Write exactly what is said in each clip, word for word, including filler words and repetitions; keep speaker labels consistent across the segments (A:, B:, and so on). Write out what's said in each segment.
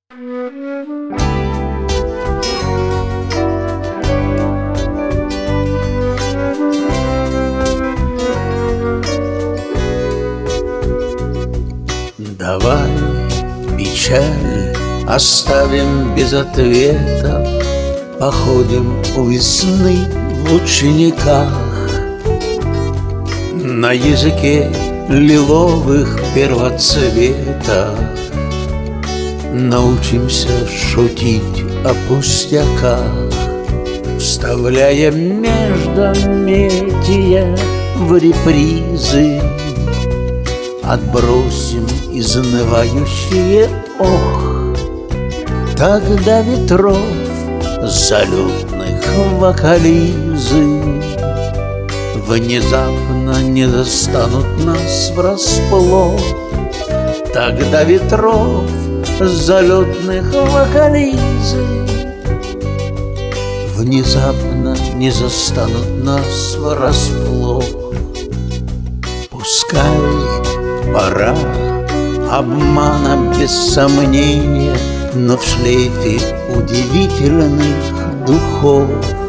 A: Давай печаль оставим без ответа, походим у весны в учениках. На языке лиловых первоцветов научимся шутить о пустяках, вставляя междометия в репризы. Отбросим изнывающие ох, тогда ветров залетных вокализы внезапно не достанут нас врасплох. Тогда ветров залетных вокализы внезапно не застанут нас врасплох. Пускай пора обмана без сомнения, но в шлейфе удивительных духов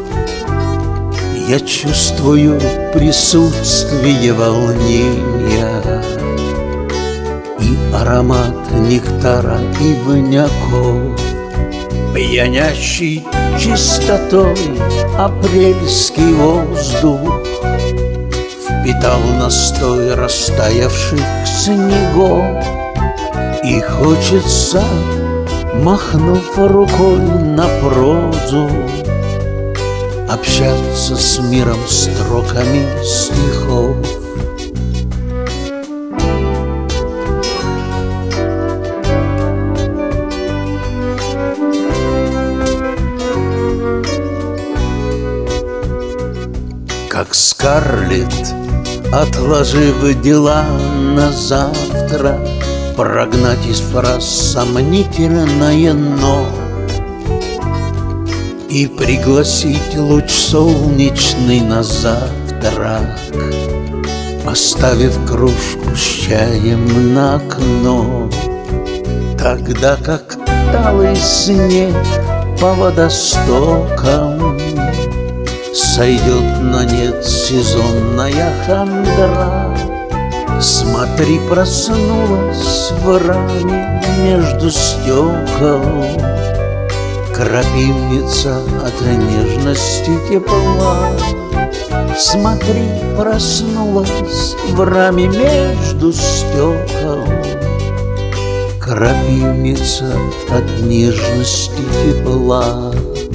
A: я чувствую присутствие волнения и аромат нектара и виняков. Пьянящий чистотой апрельский воздух впитал настой растаявших снегов, и хочется, махнув рукой на прозу, общаться с миром строками стихов. Как Скарлетт, отложив дела на завтра, прогнать из фраз сомнительное «но» и пригласить луч солнечный на завтрак, поставив кружку с чаем на окно. Тогда как талый снег по водостокам сойдет на нет сезонная хандра. Смотри, проснулась в раме между стекол крапивница от нежности тепла. Смотри, проснулась в раме между стекол крапивница от нежности тепла.